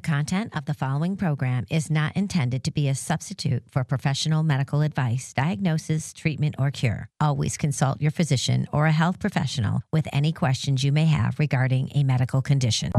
content of the following program is not intended to be a substitute for professional medical advice, diagnosis, treatment, or cure. Always consult your physician or a health professional with any questions you may have regarding a medical condition.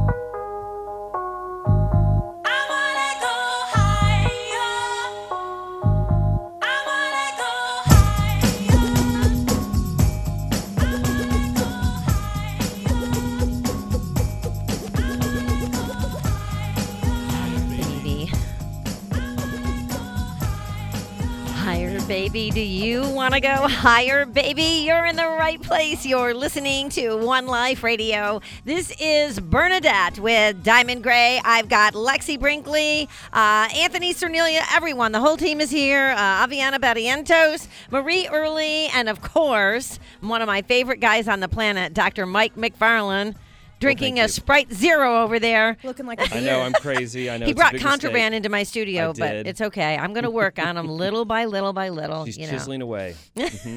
Baby, do you want to go higher, baby? You're in the right place. You're listening to One Life Radio. This is Bernadette with Diamond Gray. I've got Lexi Brinkley, Anthony Cernelia, everyone. The whole team is here. Aviana Barrientos, Marie Early, and of course, one of my favorite guys on the planet, Dr. Mike McFarland. Drinking a Sprite Zero over there. Looking like a beer. I know, I'm crazy. I know. He brought contraband mistake. into my studio, but it's okay. I'm going to work on him little by little by little. She's chiseling away. Mm-hmm.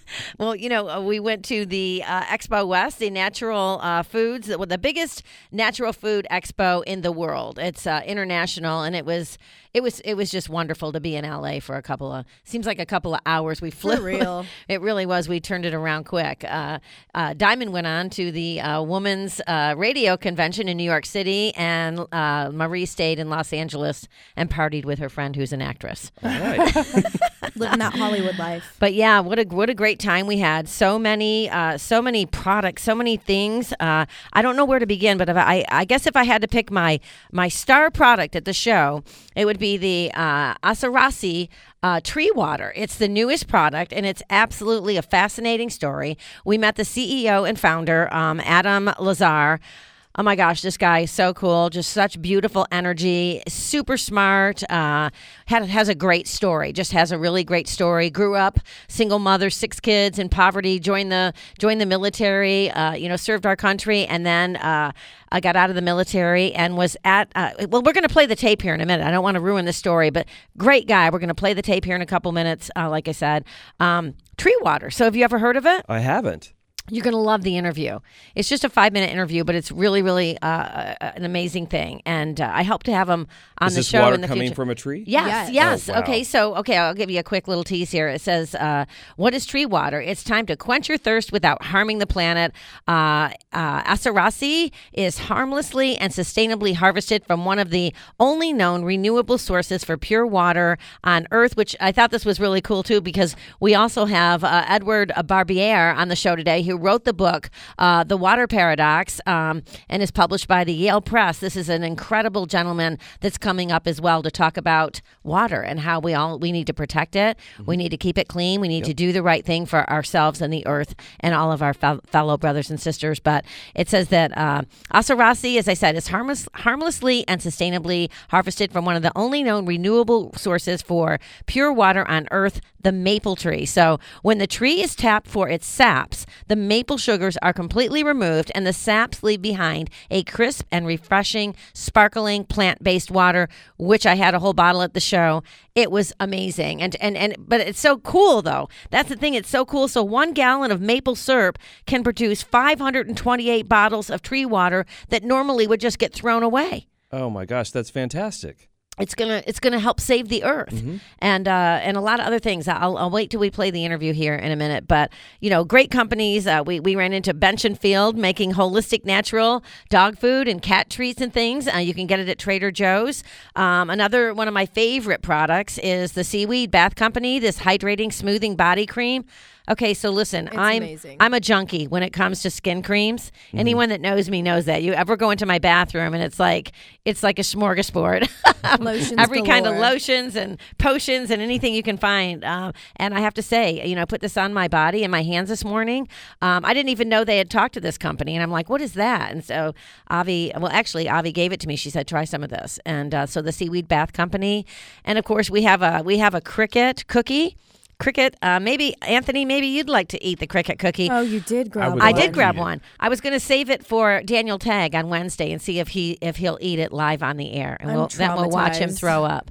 Well, we went to the Expo West, the natural foods, the biggest natural food expo in the world. It's international, and it was just wonderful to be in LA for a couple of hours. We flew. For real. It really was. We turned it around quick. Diamond went on to the Women's Radio Convention in New York City, and Marie stayed in Los Angeles and partied with her friend who's an actress. All right. Living that Hollywood life. But yeah, what a great time we had. So many products, so many things. I don't know where to begin, but I guess if I had to pick my star product at the show, it would be the Asarasi tree water. It's the newest product, and it's absolutely a fascinating story. We met the CEO and founder, Adam Lazar. Oh my gosh, this guy is so cool. Just such beautiful energy, super smart, has a great story, just has a really great story. Grew up, single mother, 6 kids in poverty, joined the military, served our country, and then I got out of the military and was at, we're going to play the tape here in a minute. I don't want to ruin the story, but great guy. We're going to play the tape here in a couple minutes, like I said. Tree water. So have you ever heard of it? I haven't. You're going to love the interview. It's just a 5-minute interview, but it's really, really an amazing thing. And I hope to have him on the show in the future. Is this water coming from a tree? Yes. Oh, wow. Okay, I'll give you a quick little tease here. It says, what is tree water? It's time to quench your thirst without harming the planet. Asarasi is harmlessly and sustainably harvested from one of the only known renewable sources for pure water on Earth, which I thought this was really cool, too, because we also have Edward Barbier on the show today, who wrote the book, The Water Paradox, and is published by the Yale Press. This is an incredible gentleman that's coming up as well to talk about water and how we need to protect it. Mm-hmm. We need to keep it clean. We need to do the right thing for ourselves and the earth and all of our fellow brothers and sisters. But it says that Asarasi, as I said, is harmlessly and sustainably harvested from one of the only known renewable sources for pure water on Earth, the maple tree. So when the tree is tapped for its saps, the maple sugars are completely removed, and the saps leave behind a crisp and refreshing, sparkling plant-based water, which I had a whole bottle at the show. It was amazing. But it's so cool, though. That's the thing. It's so cool. So 1 gallon of maple syrup can produce 528 bottles of tree water that normally would just get thrown away. Oh my gosh, that's fantastic. It's gonna help save the earth, and a lot of other things. I'll wait till we play the interview here in a minute. But great companies. We ran into Bench and Field making holistic, natural dog food and cat treats and things. You can get it at Trader Joe's. Another one of my favorite products is the Seaweed Bath Company. This hydrating, smoothing body cream. Okay, so listen, I'm a junkie when it comes to skin creams. Mm-hmm. Anyone that knows me knows that. You ever go into my bathroom and it's like a smorgasbord. Lotions Every galore. kind of lotions and potions and anything you can find. And I have to say, I put this on my body and my hands this morning. I didn't even know they had talked to this company. And I'm like, what is that? And so Avi gave it to me. She said, try some of this. And so the Seaweed Bath Company. And of course, we have a cricket cookie. Cricket, maybe Anthony, maybe you'd like to eat the cricket cookie. Oh, you did grab one. I did grab one. I was going to save it for Daniel Tagg on Wednesday and see if he'll eat it live on the air, and we'll watch him throw up.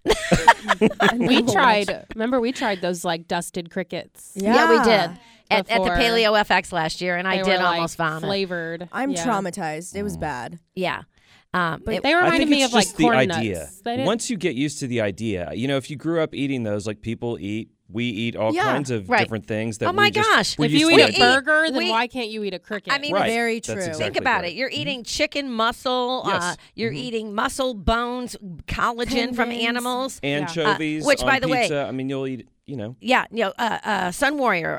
We tried those like dusted crickets. Yeah, we did at the Paleo FX last year, and I did almost vomit. Flavored. I'm traumatized. It was bad. Yeah. They reminded me of like just the corn idea. nuts. They didn't- Once you get used to the idea, if you grew up eating those, like we eat all kinds of different things that Oh my we just, gosh. we're if used you to eat the a idea. burger, then why can't you eat a cricket? I mean, Right. Very That's true. exactly think about right. it. You're eating chicken muscle. Yes. You're eating muscle, bones, collagen from Tendons. animals. Anchovies, which, on by the way- pizza. I mean, you'll eat. Yeah, Sun Warrior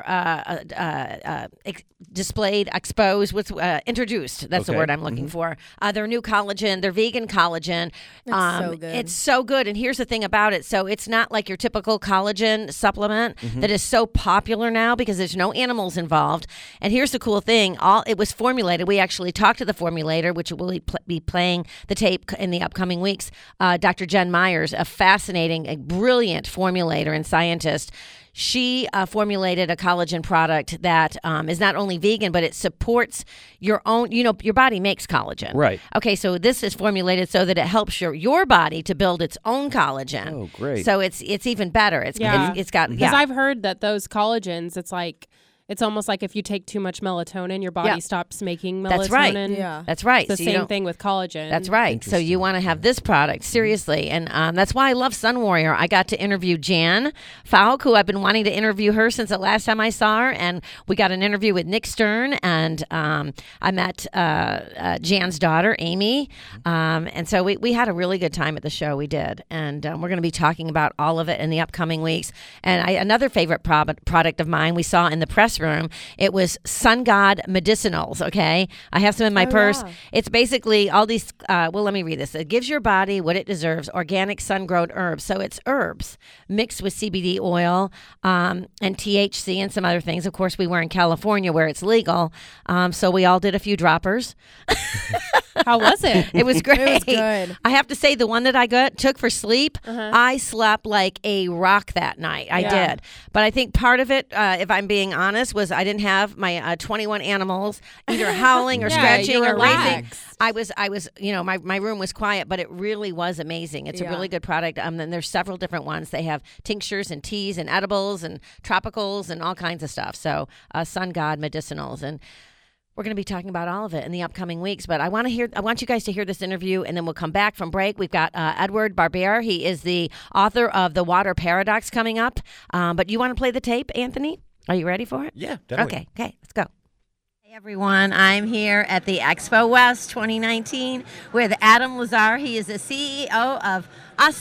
displayed, exposed, introduced. That's the Okay. word I'm looking for. Their new collagen, their vegan collagen. That's so good. It's so good. And here's the thing about it. So it's not like your typical collagen supplement that is so popular now because there's no animals involved. And here's the cool thing. It was formulated. We actually talked to the formulator, which will be playing the tape in the upcoming weeks. Dr. Jen Myers, a brilliant formulator and scientist. She formulated a collagen product that is not only vegan, but it supports your own, your body makes collagen. Right. Okay, so this is formulated so that it helps your body to build its own collagen. Oh, great. So it's even better. It's got, Because I've heard that those collagens, it's almost like if you take too much melatonin, your body stops making melatonin. That's right. Yeah. That's right. It's the So you same don't- thing with collagen. That's right. So you want to have this product, seriously. And that's why I love Sun Warrior. I got to interview Jan Falk, who I've been wanting to interview her since the last time I saw her. And we got an interview with Nick Stern. And I met Jan's daughter, Amy. And so we had a really good time at the show. We did. And we're going to be talking about all of it in the upcoming weeks. And another favorite product of mine we saw in the press room, it was Sun God Medicinals, okay? I have some in my purse. yeah. It's basically all these, let me read this. It gives your body what it deserves, organic sun-grown herbs. So it's herbs mixed with CBD oil and THC and some other things. Of course, we were in California where it's legal, so we all did a few droppers. How was it? It was great. It was good. I have to say, the one that I took for sleep, I slept like a rock that night. I Yeah. did. But I think part of it, if I'm being honest, was I didn't have my 21 animals either howling or Yeah, scratching you or racing. relaxed. I was, my room was quiet, but it really was amazing. It's a Yeah. really good product. And there's several different ones. They have tinctures and teas and edibles and tropicals and all kinds of stuff. So Sun God Medicinals. And we're going to be talking about all of it in the upcoming weeks, but I want you guys to hear this interview, and then we'll come back from break. We've got Edward Barber. He is the author of The Water Paradox coming up. But you want to play the tape, Anthony? Are you ready for it? Yeah, definitely. Okay, let's go. Hey everyone, I'm here at the Expo West 2019 with Adam Lazar. He is the CEO of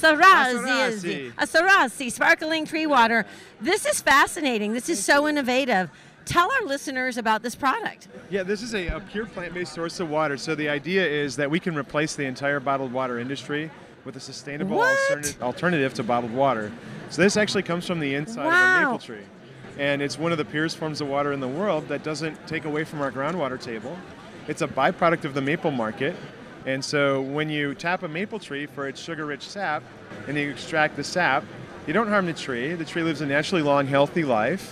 Asarasi Sparkling Tree Water. This is fascinating. This is so innovative. Tell our listeners about this product. Yeah, this is a pure plant-based source of water. So the idea is that we can replace the entire bottled water industry with a sustainable alternative to bottled water. So this actually comes from the inside of a maple tree. And it's one of the purest forms of water in the world that doesn't take away from our groundwater table. It's a byproduct of the maple market. And so when you tap a maple tree for its sugar-rich sap and you extract the sap, you don't harm the tree. The tree lives a naturally long, healthy life.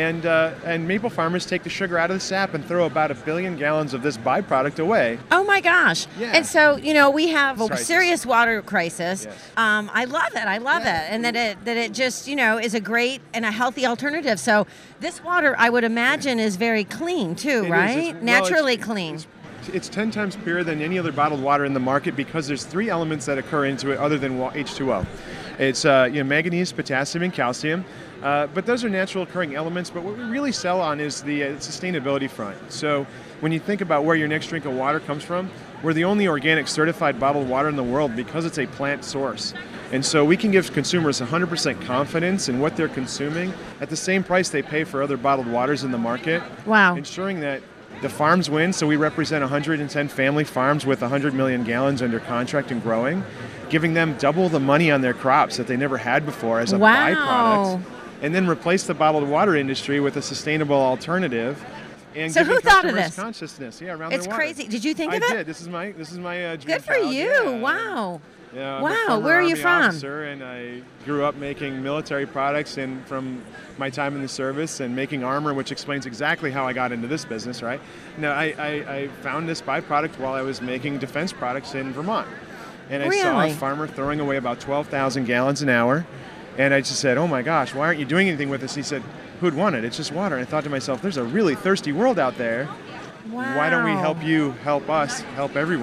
And maple farmers take the sugar out of the sap and throw about 1 billion gallons of this byproduct away. Oh my gosh. Yeah. And so, we have a Crisis. serious water crisis. Yes. I love it. I love it. And that it just, is a great and a healthy alternative. So this water, I would imagine, is very clean too, It is. right? It's- Naturally it's- clean. It's 10 times purer than any other bottled water in the market because there's 3 elements that occur into it other than H2O. It's manganese, potassium, and calcium. But those are natural occurring elements. But what we really sell on is the sustainability front. So when you think about where your next drink of water comes from, we're the only organic certified bottled water in the world because it's a plant source. And so we can give consumers 100% confidence in what they're consuming at the same price they pay for other bottled waters in the market. Wow. Ensuring that the farms win. So we represent 110 family farms with 100 million gallons under contract and growing, giving them double the money on their crops that they never had before as a byproduct. And then replace the bottled water industry with a sustainable alternative. And So giving who thought of customers this? Consciousness, around It's their water. crazy. Did you think of I it? did. This is my dream Good for child. you. Yeah. Wow. Yeah, I'm Wow, a former where are you Army from? officer, and I grew up making military products and from my time in the service and making armor, which explains exactly how I got into this business, right? No, I found this byproduct while I was making defense products in Vermont. And I saw Really? a farmer throwing away about 12,000 gallons an hour. And I just said, oh my gosh, why aren't you doing anything with this? He said, who'd want it? It's just water. And I thought to myself, there's a really thirsty world out there. Wow. Why don't we help you, help us, help everyone?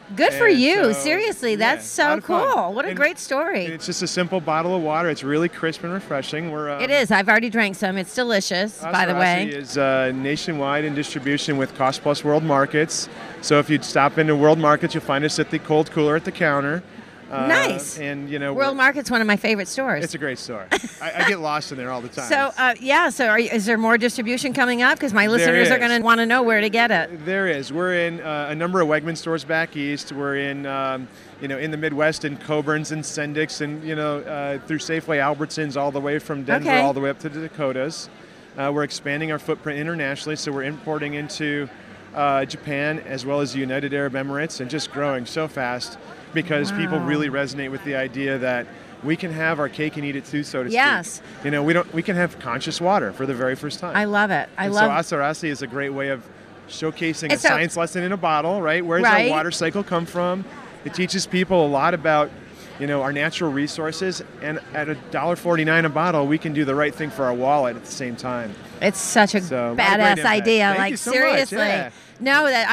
Good for you. Seriously, that's so cool. What a great story. It's just a simple bottle of water. It's really crisp and refreshing. It is. I've already drank some. It's delicious, by the way. Is nationwide in distribution with Cost Plus World Markets. So if you stop into World Markets, you'll find us at the cold cooler at the counter. Nice. And World Market's one of my favorite stores. It's a great store. I get lost in there all the time. So is there more distribution coming up? Because my listeners are going to want to know where to get it. There is. We're in a number of Wegmans stores back east. We're in in the Midwest in Coburn's and Sendik's and through Safeway, Albertsons, all the way from Denver all the way up to the Dakotas. We're expanding our footprint internationally, so we're importing into Japan as well as the United Arab Emirates, and just growing so fast. Because people really resonate with the idea that we can have our cake and eat it too, so to speak. Yes. We can have conscious water for the very first time. I love it. So Asarasi is a great way of showcasing a science lesson in a bottle, right? Where does our water cycle come from? It teaches people a lot about, our natural resources, and at $1.49 a bottle, we can do the right thing for our wallet at the same time. It's such a badass idea. Thank you so seriously. Much. Yeah. No, that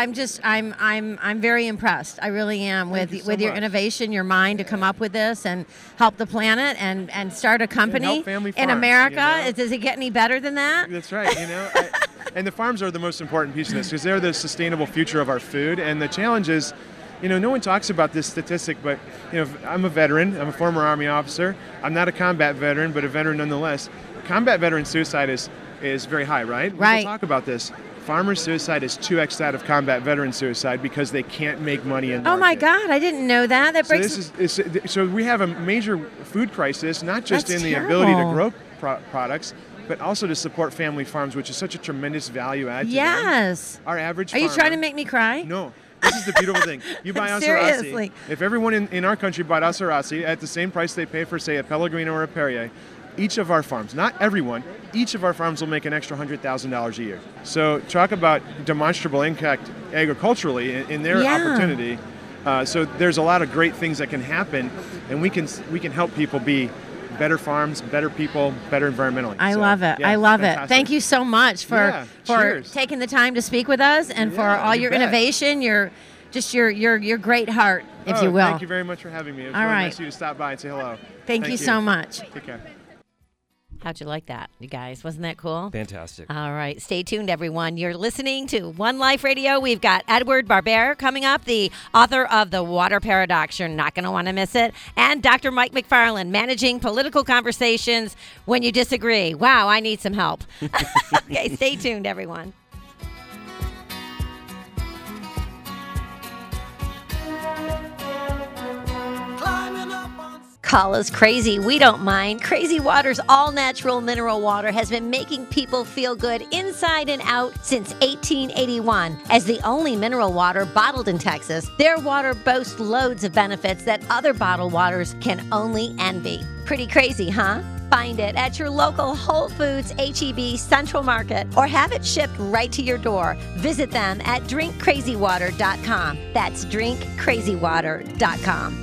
I'm very impressed. I really am with your innovation, your mind to come up with this and help the planet and start a company in America. Does it get any better than that? That's right. And the farms are the most important piece of this because they're the sustainable future of our food. And the challenge is, no one talks about this statistic, but I'm a veteran. I'm a former Army officer. I'm not a combat veteran, but a veteran nonetheless. Combat veteran suicide is very high, right? Right. We'll talk about this. Farmer suicide is 2x that of combat veteran suicide because they can't make money in the market. Oh my God, I didn't know that. That breaks. So we have a major food crisis, not just in the ability to grow products, but also to support family farms, which is such a tremendous value add to them. Our average farmer. Are you trying to make me cry? No. This is the beautiful thing. You buy Asarasi. Seriously. If everyone in our country bought Asarasi at the same price they pay for, say, a Pellegrino or a Perrier, each of our farms, not everyone, each of our farms will make an extra $100,000 a year. So talk about demonstrable impact agriculturally in their opportunity. So there's a lot of great things that can happen, and we can help people be better farms, better people, better environmentally. I love it. I love it. Thank you so much for taking the time to speak with us and for all your innovation, your great heart, if you will. Thank you very much for having me. It was really nice of you to stop by and say hello. Thank you so much. Take care. How'd you like that, you guys? Wasn't that cool? Fantastic. All right. Stay tuned, everyone. You're listening to One Life Radio. We've got Edward Barbera coming up, the author of The Water Paradox. You're not going to want to miss it. And Dr. Mike McFarland, managing political conversations when you disagree. Wow, I need some help. Okay, stay tuned, everyone. Call us crazy. We don't mind. Crazy Water's all-natural mineral water has been making people feel good inside and out since 1881. As the only mineral water bottled in Texas, their water boasts loads of benefits that other bottled waters can only envy. Pretty crazy, huh? Find it at your local Whole Foods, H-E-B, Central Market, or have it shipped right to your door. Visit them at drinkcrazywater.com. That's drinkcrazywater.com.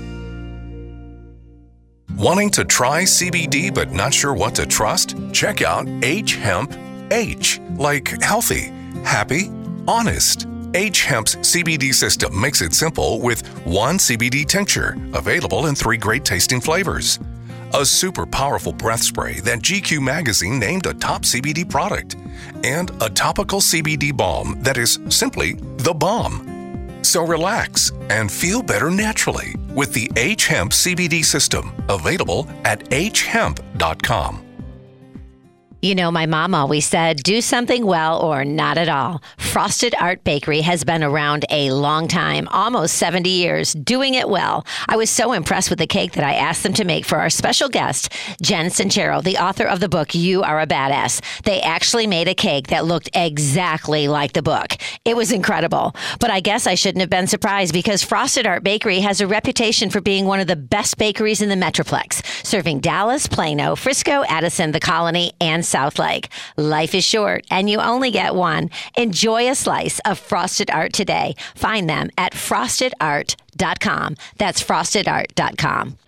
Wanting to try CBD but not sure what to trust? Check out H-Hemp H, like healthy, happy, honest. H-Hemp's CBD system makes it simple with one CBD tincture, available in 3 great tasting flavors. A super powerful breath spray that GQ magazine named a top CBD product. And a topical CBD balm that is simply the bomb. So relax and feel better naturally with the H-Hemp CBD system, available at hemp.com. You know, my mom always said, do something well or not at all. Frosted Art Bakery has been around a long time, almost 70 years, doing it well. I was so impressed with the cake that I asked them to make for our special guest, Jen Sincero, the author of the book, You Are a Badass. They actually made a cake that looked exactly like the book. It was incredible. But I guess I shouldn't have been surprised because Frosted Art Bakery has a reputation for being one of the best bakeries in the Metroplex, serving Dallas, Plano, Frisco, Addison, the Colony, and South Lake. Life is short, and you only get one. Enjoy a slice of Frosted Art today. Find them at frostedart.com. That's frostedart.com.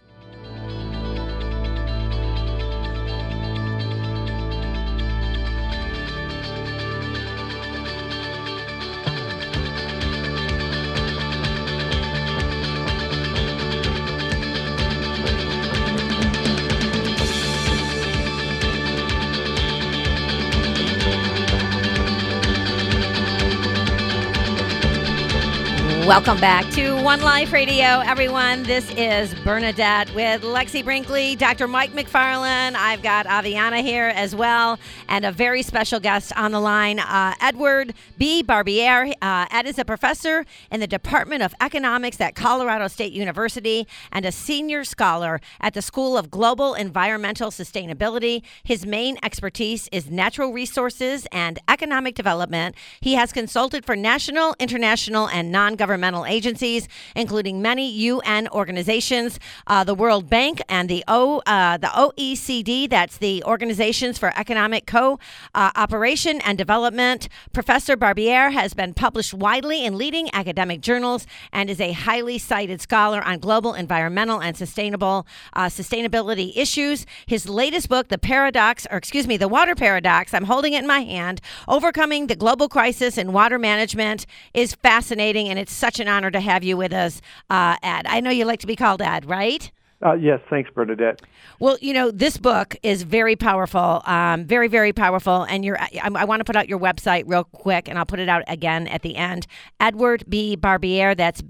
Welcome back to One Life Radio, everyone. This is Bernadette with Lexi Brinkley, Dr. Mike McFarland. I've got Aviana here as well, and a very special guest on the line, Edward B. Barbier. Ed is a professor in the Department of Economics at Colorado State University and a senior scholar at the School of Global Environmental Sustainability. His main expertise is natural resources and economic development. He has consulted for national, international, and non-governmental agencies, including many UN organizations, the World Bank and the OECD, that's the Organizations for Economic Cooperation and Development. Professor Barbier has been published widely in leading academic journals and is a highly cited scholar on global environmental and sustainability issues. His latest book, The Water Paradox, I'm holding it in my hand, Overcoming the Global Crisis in Water Management, is fascinating, and it's such an honor to have you with us, Ed. I know you like to be called Ed, right? Yes, thanks, Bernadette. Well, this book is very powerful, very, very powerful. And I want to put out your website real quick, and I'll put it out again at the end. Edward B. Barbier, that's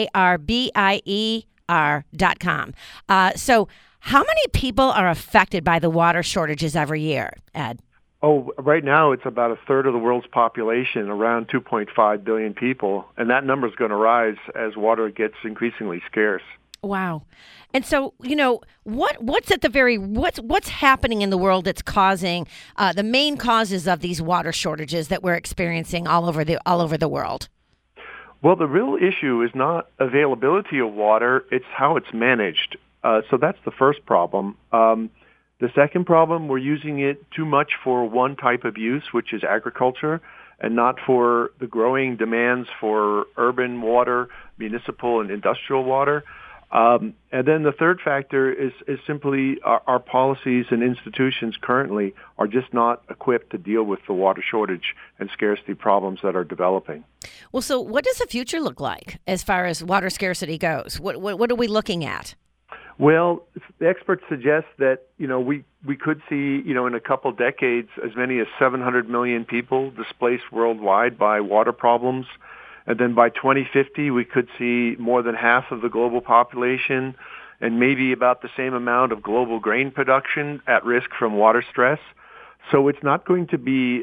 BARBIER.com. So how many people are affected by the water shortages every year, Ed? Oh, right now it's about a third of the world's population, around 2.5 billion people, and that number is going to rise as water gets increasingly scarce. Wow. And so, what's happening in the world that's causing the main causes of these water shortages that we're experiencing all over the world? Well, the real issue is not availability of water, it's how it's managed. So that's the first problem. The second problem, we're using it too much for one type of use, which is agriculture, and not for the growing demands for urban water, municipal and industrial water. And then the third factor is simply our policies and institutions currently are just not equipped to deal with the water shortage and scarcity problems that are developing. Well, so what does the future look like as far as water scarcity goes? What are we looking at? Well, the experts suggest that, we could see, in a couple decades, as many as 700 million people displaced worldwide by water problems. And then by 2050, we could see more than half of the global population and maybe about the same amount of global grain production at risk from water stress. So it's not going to be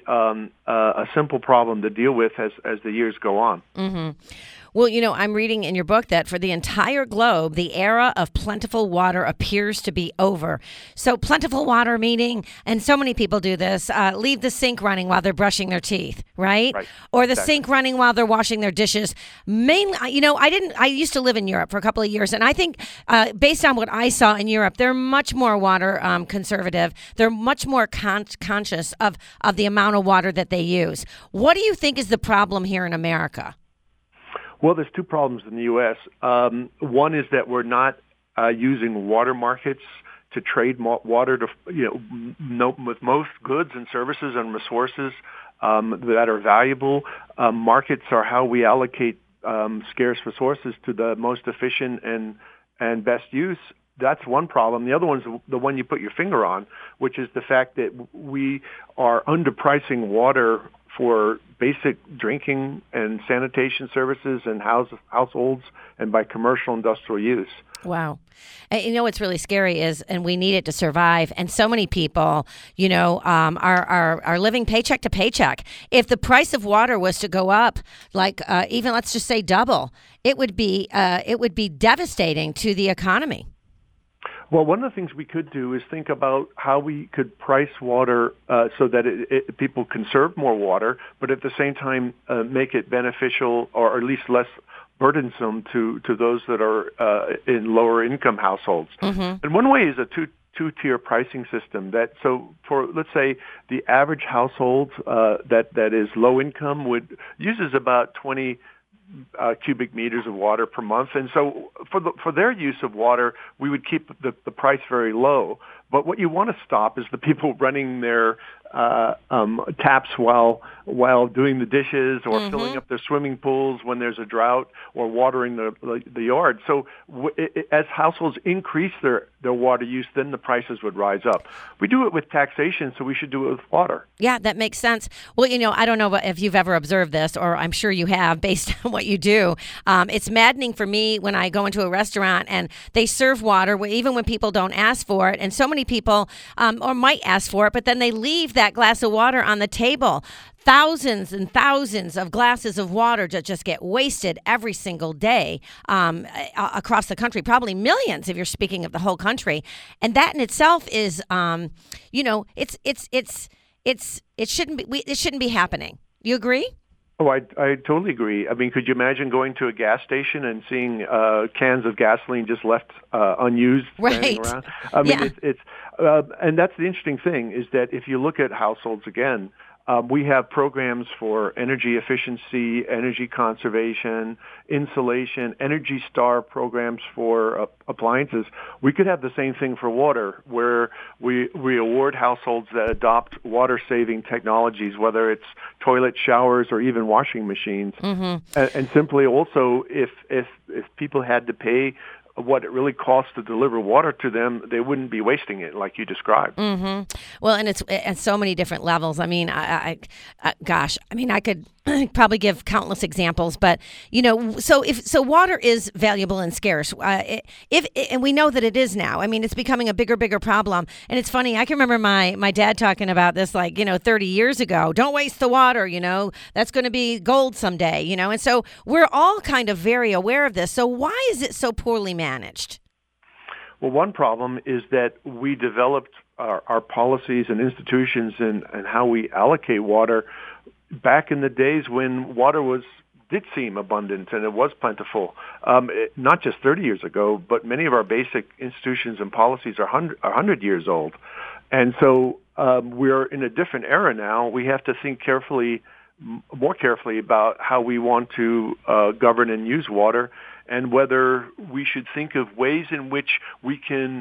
a simple problem to deal with as the years go on. Mm-hmm. Well, I'm reading in your book that for the entire globe, the era of plentiful water appears to be over. So plentiful water meaning, and so many people do this, leave the sink running while they're brushing their teeth, right? Or the sink running while they're washing their dishes. Mainly, I used to live in Europe for a couple of years, and I think based on what I saw in Europe, they're much more water conservative. They're much more conscious of the amount of water that they use. What do you think is the problem here in America? Well, there's two problems in the U.S. One is that we're not using water markets to trade water to, with most goods and services and resources that are valuable. Markets are how we allocate scarce resources to the most efficient and best use. That's one problem. The other one's the one you put your finger on, which is the fact that we are underpricing water for basic drinking and sanitation services and households and by commercial industrial use. Wow. What's really scary is, and we need it to survive, and so many people, are living paycheck to paycheck. If the price of water was to go up, like even let's just say double, it would be devastating to the economy. Well, one of the things we could do is think about how we could price water so that people conserve more water, but at the same time make it beneficial or at least less burdensome to those that are in lower income households. Mm-hmm. And one way is a two-tier pricing system. So for, let's say, the average household that is low income uses about 20 cubic meters of water per month. And so for their use of water, we would keep the price very low. But what you want to stop is the people running their taps while doing the dishes or filling up their swimming pools when there's a drought or watering the yard. So as households increase their water use, then the prices would rise up. We do it with taxation, so we should do it with water. Yeah, that makes sense. Well, I don't know if you've ever observed this, or I'm sure you have based on what you do. It's maddening for me when I go into a restaurant and they serve water, even when people don't ask for it. And so many people or might ask for it, but then they leave that glass of water on the table. Thousands and thousands of glasses of water just get wasted every single day across the country, probably millions if you're speaking of the whole country. And that in itself is, it shouldn't be happening. You agree? Oh, I totally agree. I mean, could you imagine going to a gas station and seeing cans of gasoline just left unused standing around? I mean, it's and that's the interesting thing is that if you look at households again, we have programs for energy efficiency, energy conservation, insulation, Energy Star programs for appliances. We could have the same thing for water, where we award households that adopt water-saving technologies, whether it's toilet showers or even washing machines. And simply also, if people had to pay what it really costs to deliver water to them, they wouldn't be wasting it like you described. Well, and it's at so many different levels. I mean, I could probably give countless examples, but so water is valuable and scarce. And we know that it is now. I mean, it's becoming a bigger problem. And it's funny. I can remember my dad talking about this 30 years ago. Don't waste the water. That's going to be gold someday. And so we're all kind of very aware of this. So why is it so poorly managed? Well, one problem is that we developed our policies and institutions and how we allocate water back in the days when water did seem abundant and it was plentiful. Not just 30 years ago, but many of our basic institutions and policies are 100 years old. And so we're in a different era now. We have to think more carefully about how we want to govern and use water, and whether we should think of ways in which we can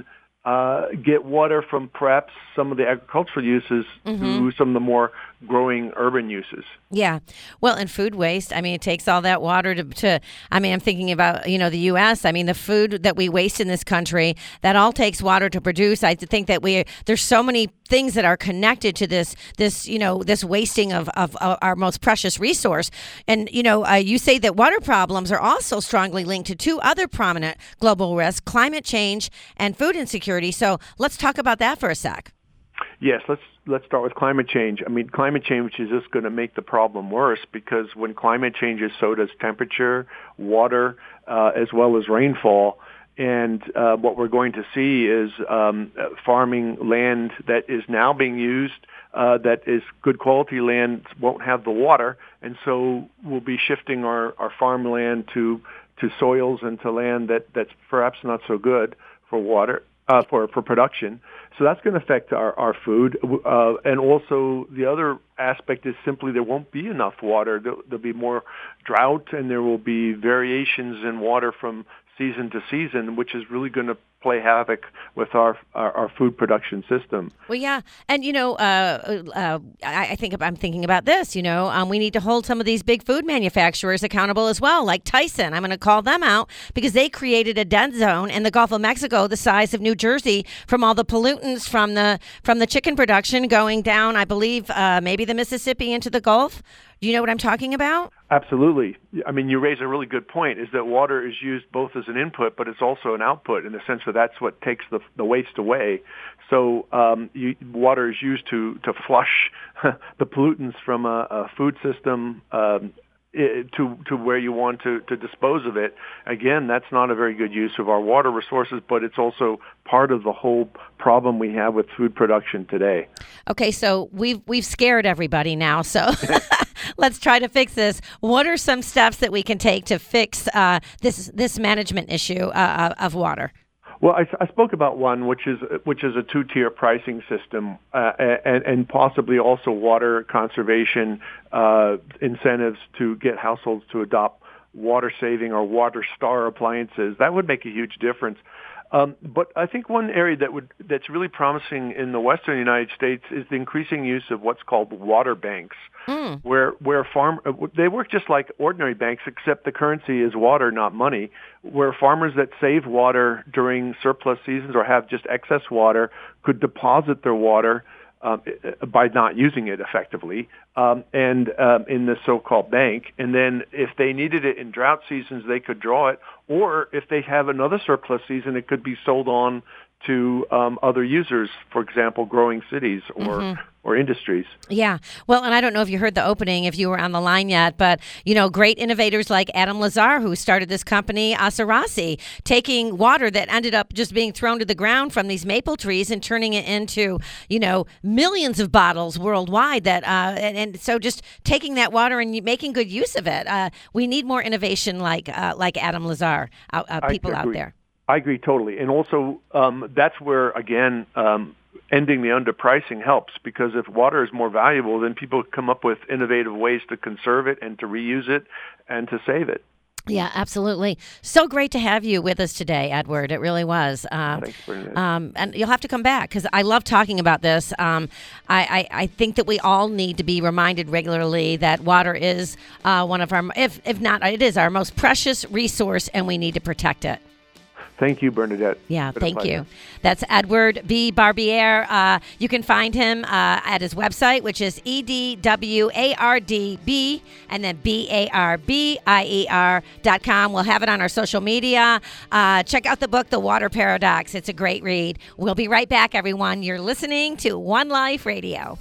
get water from perhaps some of the agricultural uses to some of the more growing urban uses. Yeah. Well, and food waste, I mean, it takes all that water to I'm thinking about, the U.S. I mean, the food that we waste in this country, that all takes water to produce. I think that there's so many things that are connected to this wasting of our most precious resource. And, you say that water problems are also strongly linked to two other prominent global risks, climate change and food insecurity. So let's talk about that for a sec. Yes, let's start with climate change. I mean, climate change is just going to make the problem worse, because when climate changes, so does temperature, water, as well as rainfall. And what we're going to see is farming land that is now being used, that is good quality land, won't have the water, and so we'll be shifting our farmland to soils and to land that's perhaps not so good for water. For production. So that's going to affect our food. And also the other aspect is simply there won't be enough water. There'll be more drought, and there will be variations in water from season to season, which is really going to play havoc with our food production system. Well, yeah. And, I'm thinking about this, we need to hold some of these big food manufacturers accountable as well, like Tyson. I'm going to call them out because they created a dead zone in the Gulf of Mexico the size of New Jersey from all the pollutants from the chicken production going down, I believe, maybe the Mississippi into the Gulf. Do you know what I'm talking about? Absolutely. I mean, you raise a really good point, is that water is used both as an input, but it's also an output in the sense that that's what takes the waste away. So water is used to flush the pollutants from a food system to where you want to dispose of it. Again, that's not a very good use of our water resources, but it's also part of the whole problem we have with food production today. Okay, so we've scared everybody now, so let's try to fix this. What are some steps that we can take to fix this management issue of water? Well, I spoke about one, which is a two-tier pricing system, and possibly also water conservation incentives to get households to adopt water-saving or Water Star appliances. That would make a huge difference. But I think one area that's really promising in the western United States is the increasing use of what's called water banks, where they work just like ordinary banks, except the currency is water, not money, where farmers that save water during surplus seasons or have just excess water could deposit their water by not using it effectively, and in the so-called bank. And then if they needed it in drought seasons, they could draw it. Or if they have another surplus season, it could be sold on to other users, for example, growing cities or industries. Yeah. Well, and I don't know if you heard the opening, if you were on the line yet, but, great innovators like Adam Lazar, who started this company, Asahi, taking water that ended up just being thrown to the ground from these maple trees and turning it into, millions of bottles worldwide. That and so just taking that water and making good use of it. We need more innovation like Adam Lazar, people out there. I agree totally. And also, that's where, again, ending the underpricing helps, because if water is more valuable, then people come up with innovative ways to conserve it and to reuse it and to save it. Yeah, absolutely. So great to have you with us today, Edward. It really was. Thanks for that. And you'll have to come back because I love talking about this. I think that we all need to be reminded regularly that water is one of our, if not, it is our most precious resource, and we need to protect it. Thank you, Bernadette. Yeah, thank you. That's Edward B. Barbier. You can find him at his website, which is EDWARDB and then BARBIER.com. We'll have it on our social media. Check out the book, The Water Paradox. It's a great read. We'll be right back, everyone. You're listening to One Life Radio.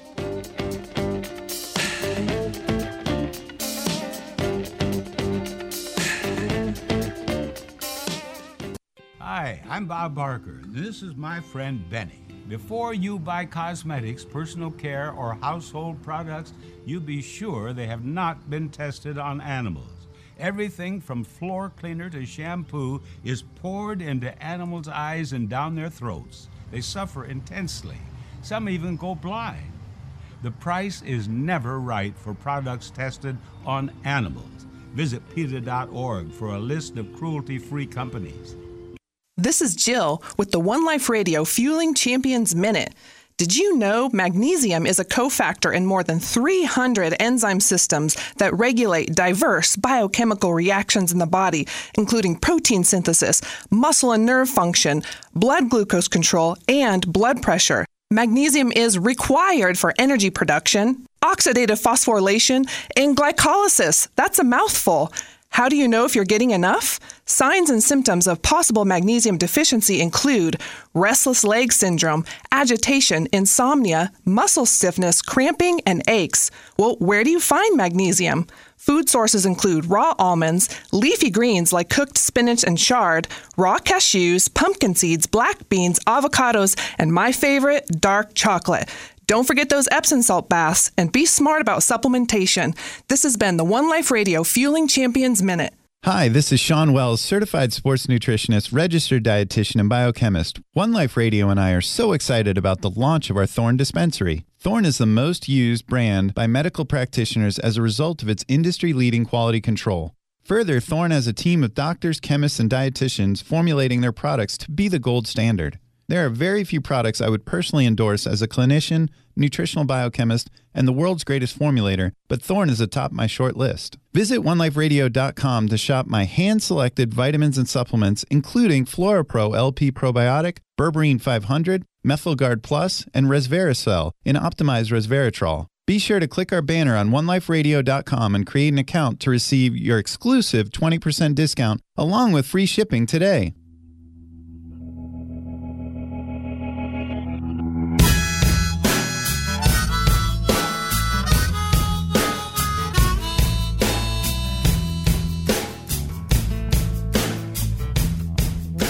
Hi, I'm Bob Barker. This is my friend Benny. Before you buy cosmetics, personal care, or household products, you be sure they have not been tested on animals. Everything from floor cleaner to shampoo is poured into animals' eyes and down their throats. They suffer intensely. Some even go blind. The price is never right for products tested on animals. Visit PETA.org for a list of cruelty-free companies. This is Jill with the One Life Radio Fueling Champions Minute. Did you know magnesium is a cofactor in more than 300 enzyme systems that regulate diverse biochemical reactions in the body, including protein synthesis, muscle and nerve function, blood glucose control, and blood pressure? Magnesium is required for energy production, oxidative phosphorylation, and glycolysis. That's a mouthful. How do you know if you're getting enough? Signs and symptoms of possible magnesium deficiency include restless leg syndrome, agitation, insomnia, muscle stiffness, cramping, and aches. Well, where do you find magnesium? Food sources include raw almonds, leafy greens like cooked spinach and chard, raw cashews, pumpkin seeds, black beans, avocados, and my favorite, dark chocolate. Don't forget those Epsom salt baths, and be smart about supplementation. This has been the One Life Radio Fueling Champions Minute. Hi, this is Sean Wells, certified sports nutritionist, registered dietitian, and biochemist. One Life Radio and I are so excited about the launch of our Thorne dispensary. Thorne is the most used brand by medical practitioners as a result of its industry-leading quality control. Further, Thorne has a team of doctors, chemists, and dietitians formulating their products to be the gold standard. There are very few products I would personally endorse as a clinician, nutritional biochemist, and the world's greatest formulator, but Thorne is atop my short list. Visit OneLifeRadio.com to shop my hand-selected vitamins and supplements, including FloraPro LP Probiotic, Berberine 500, MethylGuard Plus, and Resveratrol in optimized resveratrol. Be sure to click our banner on OneLifeRadio.com and create an account to receive your exclusive 20% discount along with free shipping today.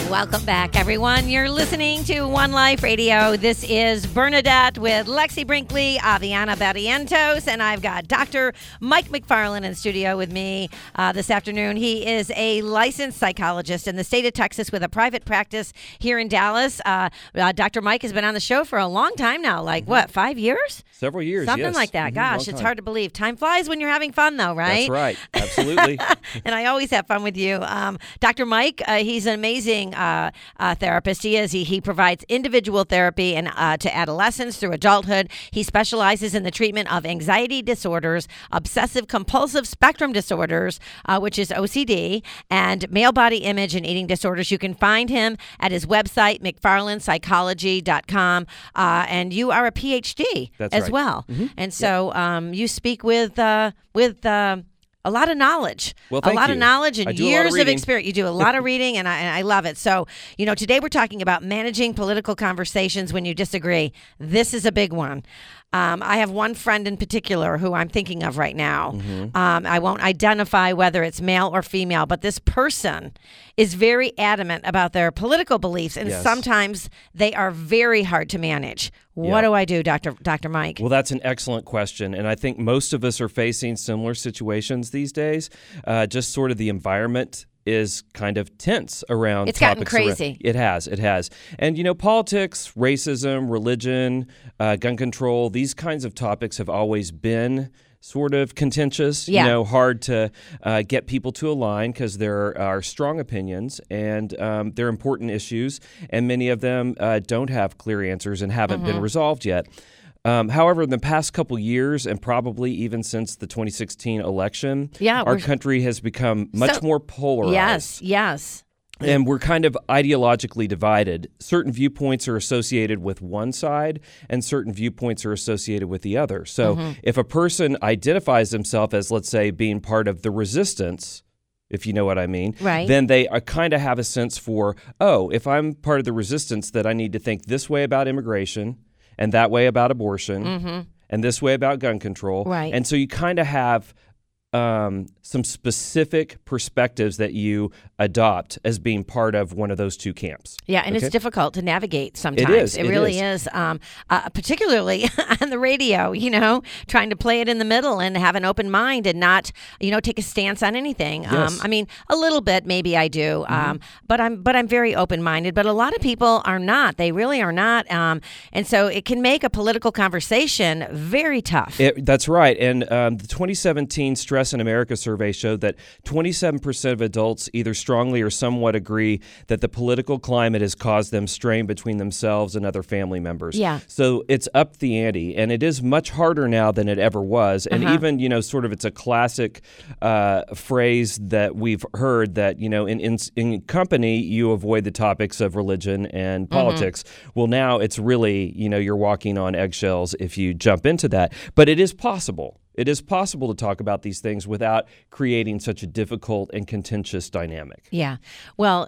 Welcome back, everyone. You're listening to One Life Radio. This is Bernadette with Lexi Brinkley, Aviana Barrientos, and I've got Dr. Mike McFarland in studio with me this afternoon. He is a licensed psychologist in the state of Texas with a private practice here in Dallas. Dr. Mike has been on the show for a long time now, 5 years? Several years, Something like that. Gosh, it's hard to believe. Time flies when you're having fun, though, right? That's right. Absolutely. And I always have fun with you. Dr. Mike, he's an amazing therapist. He provides individual therapy and to adolescents through adulthood. He specializes in the treatment of anxiety disorders, obsessive compulsive spectrum disorders, which is OCD, and male body image and eating disorders. You can find him at his website, McFarlandPsychology.com, and you are a PhD as well. Mm-hmm. And so you speak with a lot of knowledge, of knowledge and years of experience. You do a lot of reading, and I love it. So, today we're talking about managing political conversations when you disagree. This is a big one. I have one friend in particular who I'm thinking of right now. Mm-hmm. I won't identify whether it's male or female, but this person is very adamant about their political beliefs, and sometimes they are very hard to manage. What do I do, Dr. Mike? Well, that's an excellent question, and I think most of us are facing similar situations these days. Just sort of the environment is kind of tense around it's gotten crazy. It has. And, politics, racism, religion, gun control, these kinds of topics have always been sort of contentious, hard to get people to align because there are strong opinions and they're important issues, and many of them don't have clear answers and haven't been resolved yet. However, in the past couple years, and probably even since the 2016 election, our country has become much more polarized. Yes. And we're kind of ideologically divided. Certain viewpoints are associated with one side, and certain viewpoints are associated with the other. So if a person identifies themselves as, let's say, being part of the resistance, if you know what I mean, then they kind of have a sense for, if I'm part of the resistance, that I need to think this way about immigration, and that way about abortion, and this way about gun control. Right. And so you kind of have some specific perspectives that you adopt as being part of one of those two camps. Yeah, and it's difficult to navigate sometimes. It really is. Particularly on the radio, trying to play it in the middle and have an open mind and not, take a stance on anything. Yes. A little bit maybe I do, but I'm very open-minded. But a lot of people are not. They really are not. And so it can make a political conversation very tough. That's right. And the 2017 Stress in America survey showed that 27% of adults either strongly or somewhat agree that the political climate has caused them strain between themselves and other family members. Yeah. So it's up the ante, and it is much harder now than it ever was. And even, it's a classic phrase that we've heard that, in company, you avoid the topics of religion and politics. Well, now it's really, you're walking on eggshells if you jump into that. But it is possible. It is possible to talk about these things without creating such a difficult and contentious dynamic. Yeah. Well,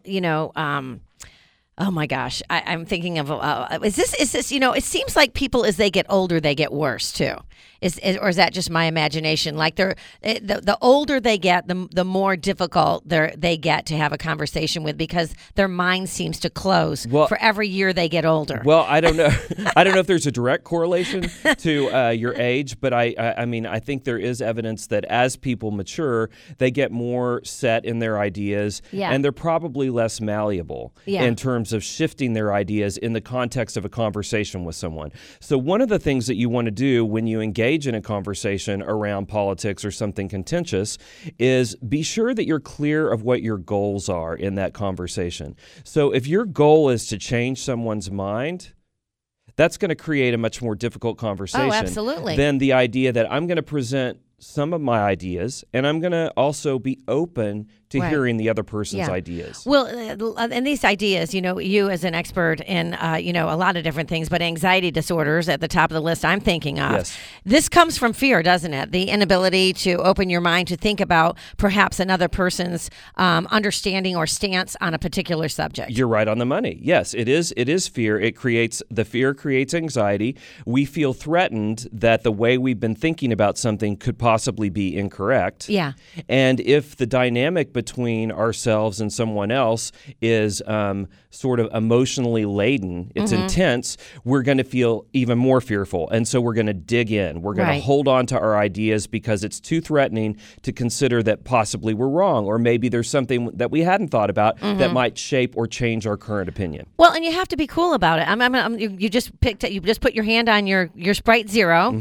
oh my gosh, I'm thinking of is this? It seems like people as they get older, they get worse too. Or is that just my imagination? Like the older they get, the more difficult they get to have a conversation with because their mind seems to close for every year they get older. Well, I don't know. I don't know if there's a direct correlation to your age, but I think there is evidence that as people mature, they get more set in their ideas, and they're probably less malleable in terms of shifting their ideas in the context of a conversation with someone. So one of the things that you want to do when you engage in a conversation around politics or something contentious is be sure that you're clear of what your goals are in that conversation. So if your goal is to change someone's mind, that's going to create a much more difficult conversation than the idea that I'm going to present some of my ideas and I'm going to also be open to hearing the other person's ideas. Well, and these ideas, you as an expert in, a lot of different things, but anxiety disorders at the top of the list I'm thinking of. Yes. This comes from fear, doesn't it? The inability to open your mind to think about perhaps another person's understanding or stance on a particular subject. You're right on the money. Yes, it is fear. The fear creates anxiety. We feel threatened that the way we've been thinking about something could possibly be incorrect. Yeah. And if the dynamic between ourselves and someone else is sort of emotionally laden, it's intense, we're going to feel even more fearful. And so we're going to dig in. We're going to hold on to our ideas because it's too threatening to consider that possibly we're wrong, or maybe there's something that we hadn't thought about that might shape or change our current opinion. Well, and you have to be cool about it. You just put your hand on your Sprite Zero.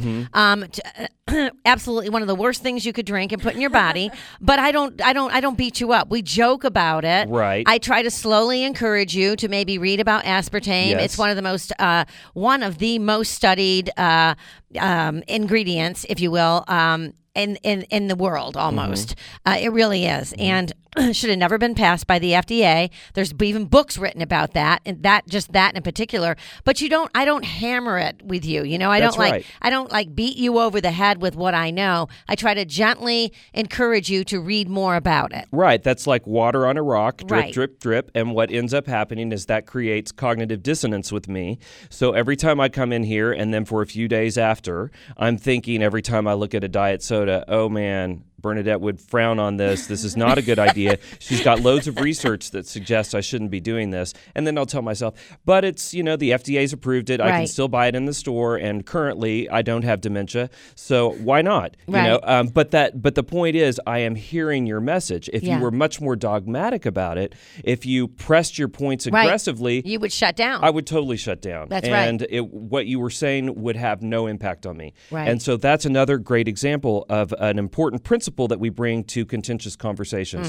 Absolutely one of the worst things you could drink and put in your body. But I don't beat you up. We joke about it. Right. I try to slowly encourage you to maybe read about aspartame. Yes. It's one of the most studied ingredients, if you will, in the world almost. It really is. And should have never been passed by the FDA. There's even books written about that, and that in particular. But I don't hammer it with you. I don't beat you over the head with what I know. I try to gently encourage you to read more about it. Right. That's like water on a rock, drip, Right. drip, drip. And what ends up happening is that creates cognitive dissonance with me. So every time I come in here and then for a few days after, I'm thinking every time I look at a diet soda, oh man, Bernadette would frown on this. This is not a good idea. She's got loads of research that suggests I shouldn't be doing this. And then I'll tell myself, but it's, the FDA's approved it. I can still buy it in the store. And currently I don't have dementia. So why not? But the point is, I am hearing your message. If you were much more dogmatic about it, if you pressed your points aggressively, you would shut down. I would totally shut down. That's and what you were saying would have no impact on me. Right. And so that's another great example of an important principle that we bring to contentious conversations.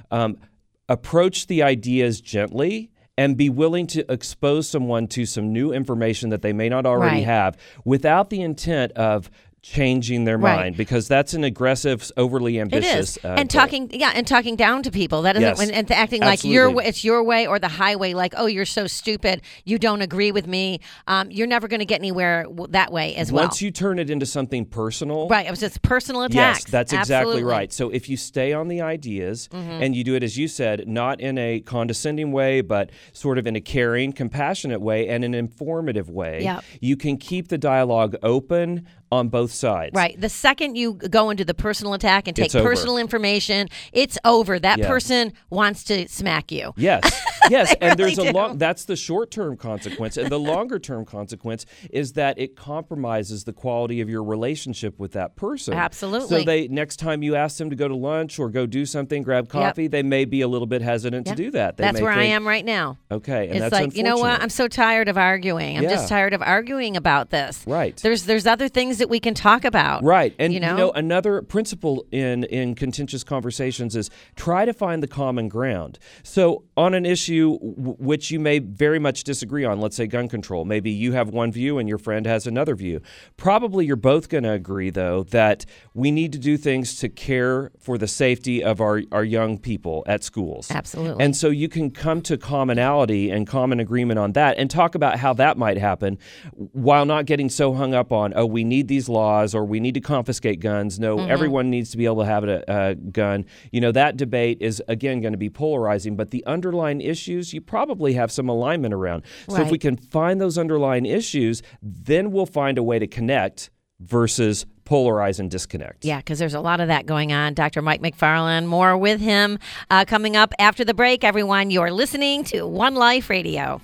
Approach the ideas gently and be willing to expose someone to some new information that they may not already have without the intent of changing their mind, because that's an aggressive, overly ambitious. It is. And talking down to people. That isn't and acting like it's your way or the highway. Like, oh, you're so stupid. You don't agree with me. You're never going to get anywhere that way as well. Once you turn it into something personal, right? It was just personal attacks. Yes, that's exactly right. So if you stay on the ideas and you do it, as you said, not in a condescending way, but sort of in a caring, compassionate way and an informative way, you can keep the dialogue open on both sides. Right. The second you go into the personal attack and take personal information, it's over. That person wants to smack you. Yes. Yes. And really there's that's the short-term consequence. And the longer-term consequence is that it compromises the quality of your relationship with that person. Absolutely. So next time you ask them to go to lunch or go do something, grab coffee, they may be a little bit hesitant to do that. That's where I am right now. Okay. And it's that's like, unfortunate. you know what? I'm so tired of arguing. I'm just tired of arguing about this. Right. There's other things that we can talk about. Right. And another principle in contentious conversations is try to find the common ground. So on an issue which you may very much disagree on, let's say gun control, maybe you have one view and your friend has another view. Probably you're both going to agree, though, that we need to do things to care for the safety of our young people at schools. Absolutely. And so you can come to commonality and common agreement on that and talk about how that might happen while not getting so hung up on, oh, we need these laws or we need to confiscate guns. No, everyone needs to be able to have a gun. That debate is, again, going to be polarizing, but the underlying issues you probably have some alignment around. So if we can find those underlying issues, then we'll find a way to connect versus polarize and disconnect. Yeah, because there's a lot of that going on. Dr. Mike McFarland, more with him coming up after the break. Everyone, you're listening to One Life Radio.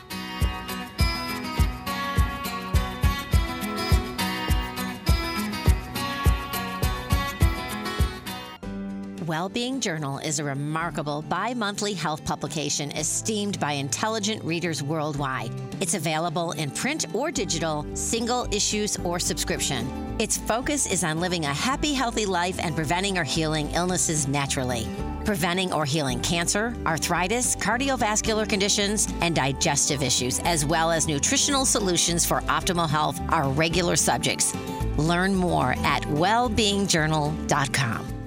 Wellbeing Journal is a remarkable bi-monthly health publication esteemed by intelligent readers worldwide. It's available in print or digital, single issues or subscription. Its focus is on living a happy, healthy life and preventing or healing illnesses naturally. Preventing or healing cancer, arthritis, cardiovascular conditions, and digestive issues, as well as nutritional solutions for optimal health are regular subjects. Learn more at wellbeingjournal.com.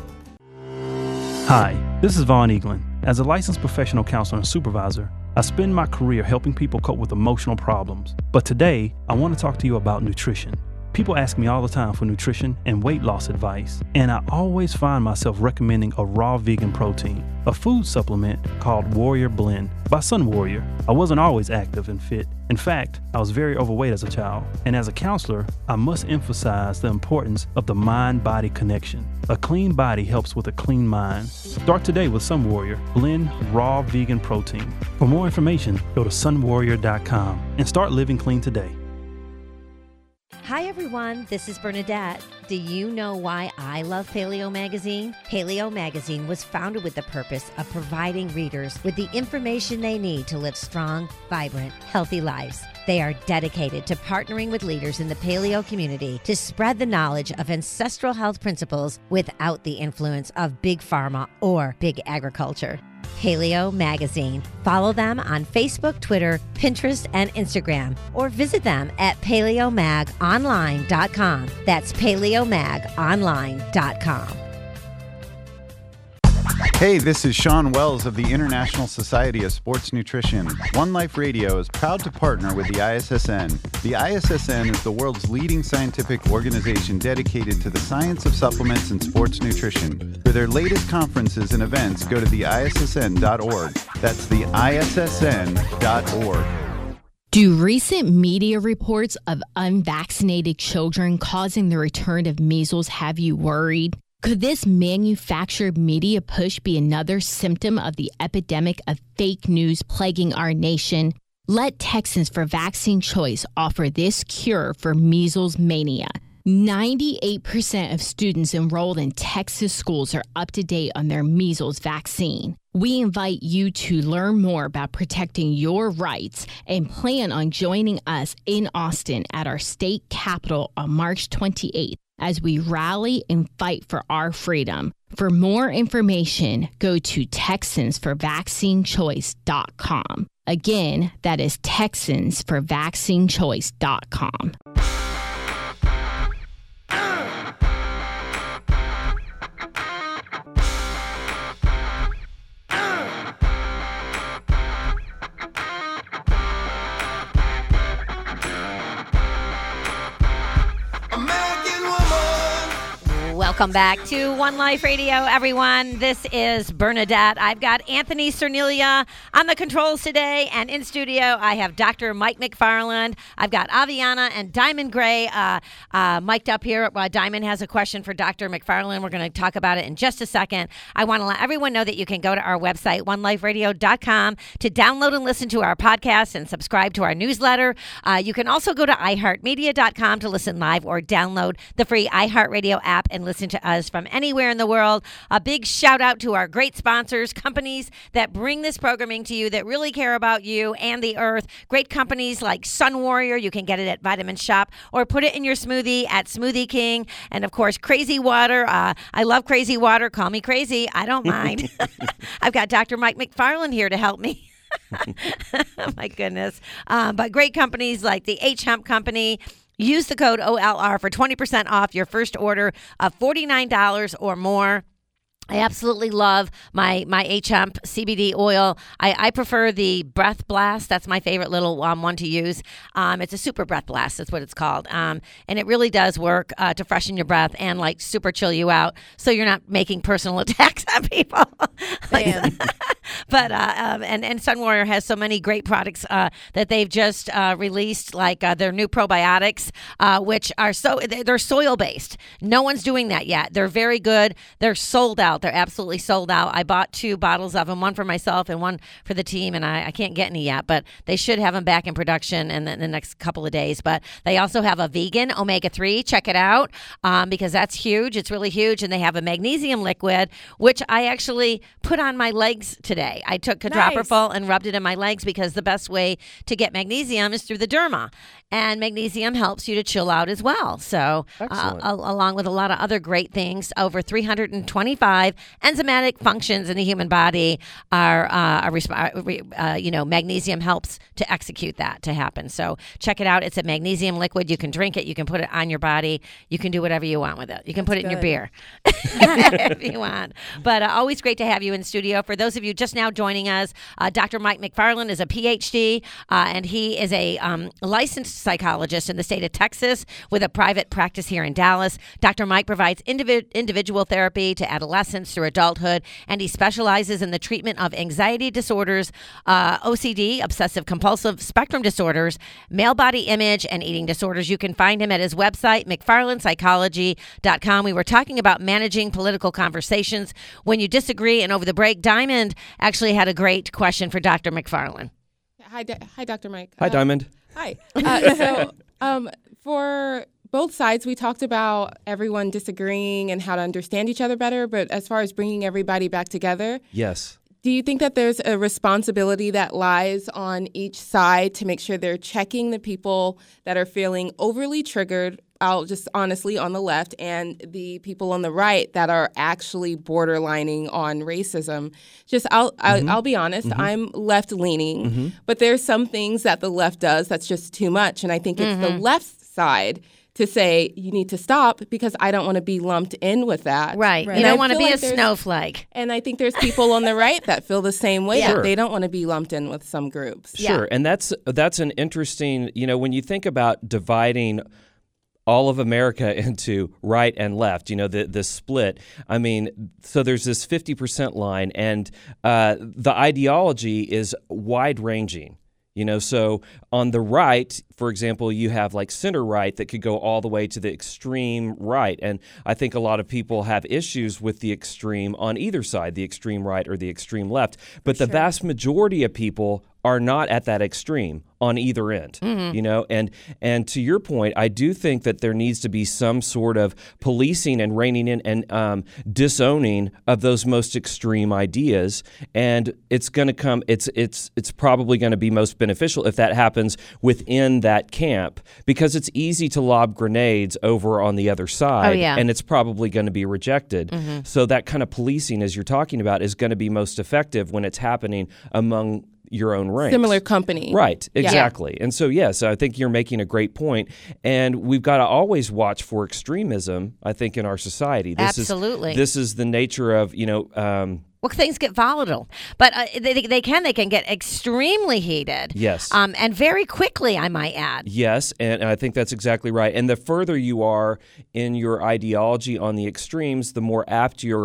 Hi, this is Vaughn Eaglin. As a licensed professional counselor and supervisor, I spend my career helping people cope with emotional problems. But today, I want to talk to you about nutrition. People ask me all the time for nutrition and weight loss advice, and I always find myself recommending a raw vegan protein, a food supplement called Warrior Blend by Sun Warrior. I wasn't always active and fit. In fact, I was very overweight as a child, and as a counselor, I must emphasize the importance of the mind-body connection. A clean body helps with a clean mind. Start today with Sun Warrior Blend Raw Vegan Protein. For more information, go to sunwarrior.com and start living clean today. Hi everyone, this is Bernadette. Do you know why I love Paleo Magazine? Paleo Magazine was founded with the purpose of providing readers with the information they need to live strong, vibrant, healthy lives. They are dedicated to partnering with leaders in the paleo community to spread the knowledge of ancestral health principles without the influence of big pharma or big agriculture. Paleo Magazine. Follow them on Facebook, Twitter, Pinterest, and Instagram, or visit them at paleomagonline.com. That's paleomagonline.com. Hey, this is Sean Wells of the International Society of Sports Nutrition. One Life Radio is proud to partner with the ISSN. The ISSN is the world's leading scientific organization dedicated to the science of supplements and sports nutrition. For their latest conferences and events, go to theissn.org. That's the ISSN.org. Do recent media reports of unvaccinated children causing the return of measles have you worried? Could this manufactured media push be another symptom of the epidemic of fake news plaguing our nation? Let Texans for Vaccine Choice offer this cure for measles mania. 98% of students enrolled in Texas schools are up to date on their measles vaccine. We invite you to learn more about protecting your rights and plan on joining us in Austin at our state capitol on March 28th. As we rally and fight for our freedom. For more information, go to TexansForVaccineChoice.com. Again, that is TexansForVaccineChoice.com. Welcome back to One Life Radio, everyone. This is Bernadette. I've got Anthony Cernelia on the controls today, and in studio I have Dr. Mike McFarland. I've got Aviana and Diamond Gray mic'd up here. Diamond has a question for Dr. McFarland. We're going to talk about it in just a second. I want to let everyone know that you can go to our website, oneliferadio.com, to download and listen to our podcast and subscribe to our newsletter. You can also go to iHeartMedia.com to listen live or download the free iHeartRadio app and listen to us from anywhere in the world. A big shout out to our great sponsors, companies that bring this programming to you that really care about you and the earth. Great companies like Sun Warrior. You can get it at Vitamin Shop or put it in your smoothie at Smoothie King. And of course, Crazy Water. I love Crazy Water. Call me crazy. I don't mind. I've got Dr. Mike McFarland here to help me. Oh my goodness. But great companies like the H-Hemp Company. Use the code OLR for 20% off your first order of $49 or more. I absolutely love my H-Hemp CBD oil. I prefer the Breath Blast. That's my favorite little one to use. It's a super breath blast. That's what it's called. And it really does work to freshen your breath and like super chill you out so you're not making personal attacks on people. But and Sun Warrior has so many great products that they've just released, like their new probiotics, which are they're soil based. No one's doing that yet. They're very good. They're sold out. They're absolutely sold out. I bought 2 bottles of them, one for myself and one for the team, and I can't get any yet, but they should have them back in production in the next couple of days. But they also have a vegan omega-3. Check it out because that's huge. It's really huge. And they have a magnesium liquid, which I actually put on my legs today. I took Cadropropyl and rubbed it in my legs because the best way to get magnesium is through the derma. And magnesium helps you to chill out as well. So along with a lot of other great things, over 325 enzymatic functions in the human body magnesium helps to execute that to happen. So check it out. It's a magnesium liquid. You can drink it. You can put it on your body. You can do whatever you want with it. You can put it in your beer if you want. But always great to have you in studio. For those of you just just now joining us, Dr. Mike McFarland is a PhD, and he is a licensed psychologist in the state of Texas with a private practice here in Dallas. Dr. Mike provides individual therapy to adolescents through adulthood, and he specializes in the treatment of anxiety disorders, OCD, obsessive compulsive spectrum disorders, male body image, and eating disorders. You can find him at his website, McFarlandPsychology.com. We were talking about managing political conversations when you disagree, and over the break, Diamond actually had a great question for Dr. McFarland. Hi, Dr. Mike. Hi, Diamond. Hi. For both sides, we talked about everyone disagreeing and how to understand each other better, but as far as bringing everybody back together, yes. Do you think that there's a responsibility that lies on each side to make sure they're checking the people that are feeling overly triggered, out just honestly on the left, and the people on the right that are actually borderlining on racism? I'll be honest, I'm left leaning, but there's some things that the left does that's just too much, and I think it's the left side to say you need to stop because I don't want to be lumped in with that. Right. You don't want to be a snowflake. And I think there's people on the right that feel the same way. That they don't want to be lumped in with some groups. Sure. And that's an interesting, when you think about dividing all of America into right and left, the split. I mean, so there's this 50% line, and the ideology is wide-ranging. So on the right, for example, you have like center right that could go all the way to the extreme right. And I think a lot of people have issues with the extreme on either side, the extreme right or the extreme left. But the vast majority of people are not at that extreme on either end, and to your point, I do think that there needs to be some sort of policing and reining in and disowning of those most extreme ideas, and it's going to come. It's probably going to be most beneficial if that happens within that camp, because it's easy to lob grenades over on the other side, and it's probably going to be rejected. So that kind of policing, as you're talking about, is going to be most effective when it's happening among your own ranks. Similar company. Right, exactly. And so, yes, I think you're making a great point. And we've got to always watch for extremism, I think, in our society. Absolutely. This is the nature of, well, things get volatile, but they can get extremely heated. Yes. And very quickly, I might add. Yes, and I think that's exactly right. And the further you are in your ideology on the extremes, the more apt you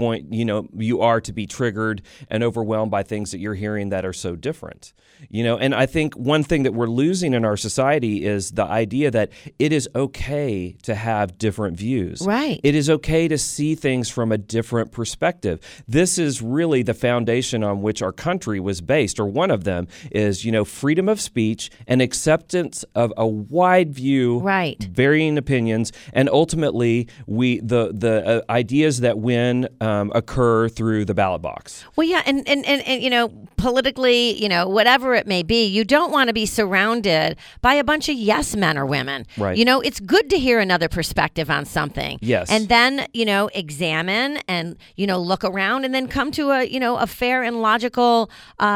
are to be triggered and overwhelmed by things that you're hearing that are so different. And I think one thing that we're losing in our society is the idea that it is okay to have different views. Right. It is okay to see things from a different perspective. This is really the foundation on which our country was based, or one of them is, freedom of speech and acceptance of a wide view, varying opinions, and ultimately the ideas that win occur through the ballot box. Well, yeah, and politically, whatever it may be, you don't want to be surrounded by a bunch of yes men or women. Right. It's good to hear another perspective on something. Yes. And then, examine and, look around and then come to a fair and logical,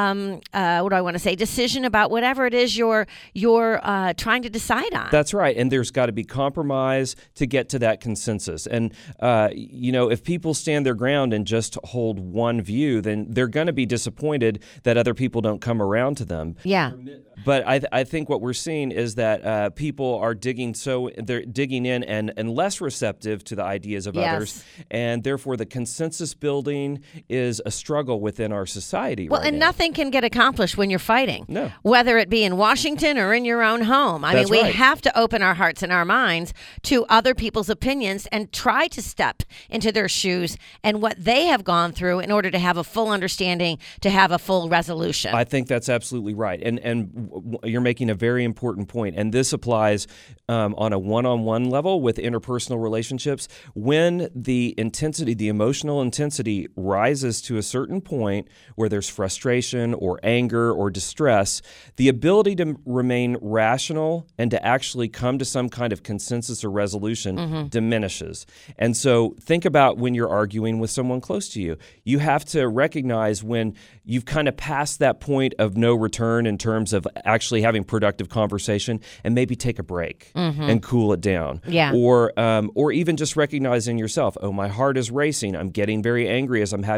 decision about whatever it is you're trying to decide on. That's right. And there's got to be compromise to get to that consensus. And, if people stand their ground and just hold one view, then they're going to be disappointed that other people don't come around to them. Yeah. But I think what we're seeing is that people are digging in and less receptive to the ideas of others, and therefore the consensus building is a struggle within our society. Well, and nothing can get accomplished when you're fighting. No. Whether it be in Washington or in your own home. I mean, we have to open our hearts and our minds to other people's opinions and try to step into their shoes and what they have gone through in order to have a full understanding, to have a full resolution. I think that's absolutely right. And you're making a very important point. And this applies on a one-on-one level with interpersonal relationships. When the emotional intensity rises to a certain point where there's frustration or anger or distress, the ability to remain rational and to actually come to some kind of consensus or resolution diminishes. And so think about when you're arguing with someone close to you. You have to recognize when you've kind of passed that point of no return in terms of actually having productive conversation, and maybe take a break and cool it down. Yeah. Or even just recognizing yourself, oh, my heart is racing. I'm getting very angry as I'm having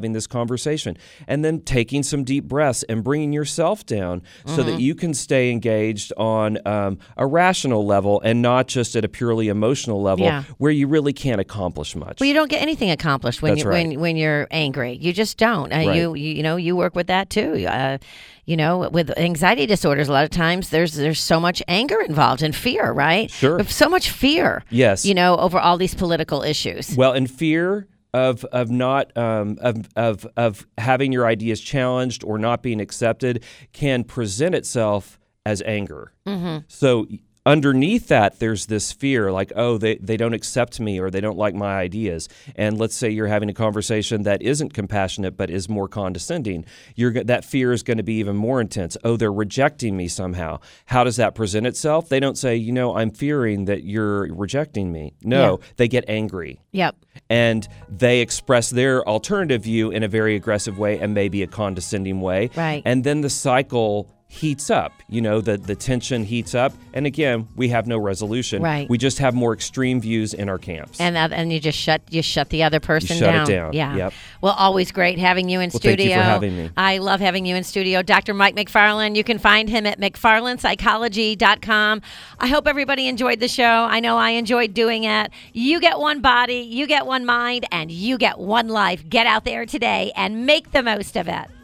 having this conversation. And then taking some deep breaths and bringing yourself down so that you can stay engaged on a rational level and not just at a purely emotional level where you really can't accomplish much. Well, you don't get anything accomplished when when you're angry. You just don't. You work with that too. With anxiety disorders, a lot of times there's so much anger involved and fear, right? Sure. So much fear. Yes. Over all these political issues. Well, and fear of not of having your ideas challenged or not being accepted can present itself as anger. So underneath that, there's this fear like, oh, they don't accept me or they don't like my ideas. And let's say you're having a conversation that isn't compassionate but is more condescending. That fear is going to be even more intense. Oh, they're rejecting me somehow. How does that present itself? They don't say, I'm fearing that you're rejecting me. No, they get angry. Yep. And they express their alternative view in a very aggressive way and maybe a condescending way. Right. And then the cycle heats up, the tension heats up. And again, we have no resolution. Right. We just have more extreme views in our camps. And you just shut the other person down. down. Shut it down. Yeah. Yep. Well, always great having you in studio. Thank you for having me. I love having you in studio. Dr. Mike McFarland, you can find him at McFarlandPsychology.com. I hope everybody enjoyed the show. I know I enjoyed doing it. You get one body, you get one mind, and you get one life. Get out there today and make the most of it.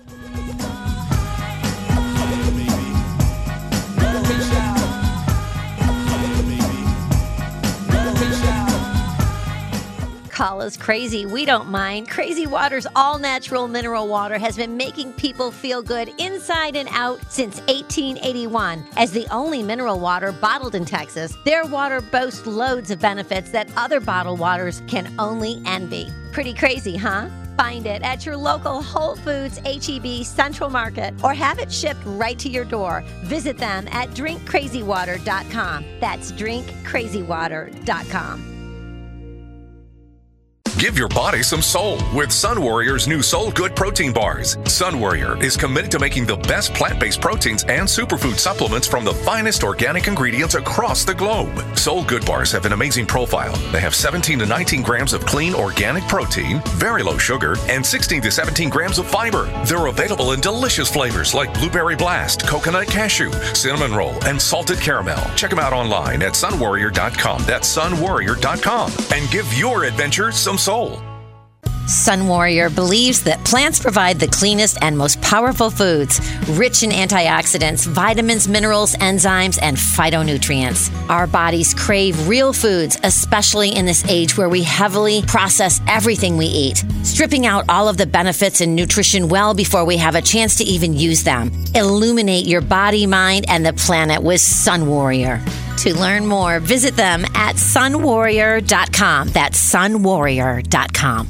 Call us crazy. We don't mind. Crazy Water's all-natural mineral water has been making people feel good inside and out since 1881. As the only mineral water bottled in Texas, their water boasts loads of benefits that other bottled waters can only envy. Pretty crazy, huh? Find it at your local Whole Foods, H-E-B, Central Market, or have it shipped right to your door. Visit them at drinkcrazywater.com. That's drinkcrazywater.com. Give your body some soul with Sun Warrior's new Soul Good protein bars. Sun Warrior is committed to making the best plant-based proteins and superfood supplements from the finest organic ingredients across the globe. Soul Good bars have an amazing profile. They have 17 to 19 grams of clean organic protein, very low sugar, and 16 to 17 grams of fiber. They're available in delicious flavors like Blueberry Blast, Coconut Cashew, Cinnamon Roll, and Salted Caramel. Check them out online at sunwarrior.com. That's sunwarrior.com. And give your adventure some soul. Sun Warrior believes that plants provide the cleanest and most powerful foods, rich in antioxidants, vitamins, minerals, enzymes, and phytonutrients. Our bodies crave real foods, especially in this age where we heavily process everything we eat, stripping out all of the benefits and nutrition well before we have a chance to even use them. Illuminate your body, mind, and the planet with Sun Warrior. To learn more, visit them at sunwarrior.com. That's sunwarrior.com.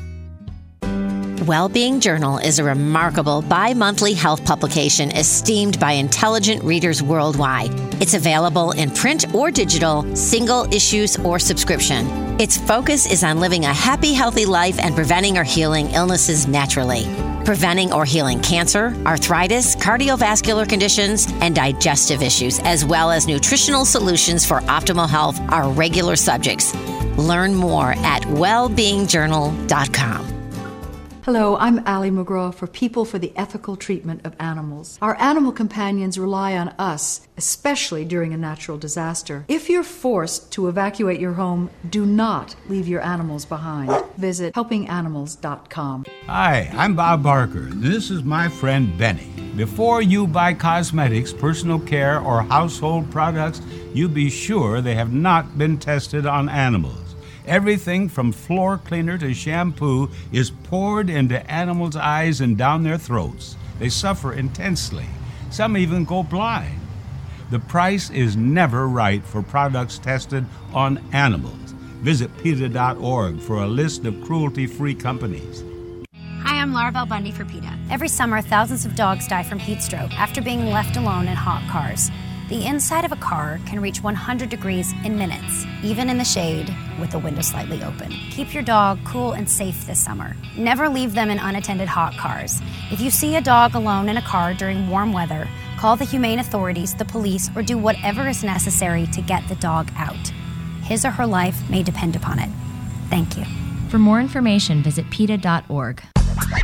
Wellbeing Journal is a remarkable bi-monthly health publication esteemed by intelligent readers worldwide. It's available in print or digital, single issues or subscription. Its focus is on living a happy, healthy life and preventing or healing illnesses naturally. Preventing or healing cancer, arthritis, cardiovascular conditions, and digestive issues, as well as nutritional solutions for optimal health are regular subjects. Learn more at wellbeingjournal.com. Hello, I'm Allie McGraw for People for the Ethical Treatment of Animals. Our animal companions rely on us, especially during a natural disaster. If you're forced to evacuate your home, do not leave your animals behind. Visit helpinganimals.com. Hi, I'm Bob Barker. This is my friend Benny. Before you buy cosmetics, personal care, or household products, you be sure they have not been tested on animals. Everything from floor cleaner to shampoo is poured into animals' eyes and down their throats. They suffer intensely. Some even go blind. The price is never right for products tested on animals. Visit PETA.org for a list of cruelty-free companies. Hi, I'm Laura Bell Bundy for PETA. Every summer, thousands of dogs die from heat stroke after being left alone in hot cars. The inside of a car can reach 100 degrees in minutes, even in the shade with the window slightly open. Keep your dog cool and safe this summer. Never leave them in unattended hot cars. If you see a dog alone in a car during warm weather, call the humane authorities, the police, or do whatever is necessary to get the dog out. His or her life may depend upon it. Thank you. For more information, visit PETA.org.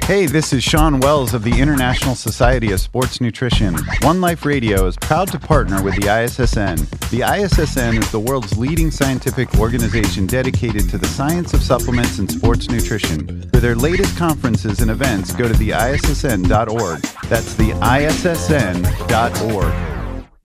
Hey, this is Sean Wells of the International Society of Sports Nutrition. One Life Radio is proud to partner with the ISSN. The ISSN is the world's leading scientific organization dedicated to the science of supplements and sports nutrition. For their latest conferences and events, go to theissn.org. That's the ISSN.org.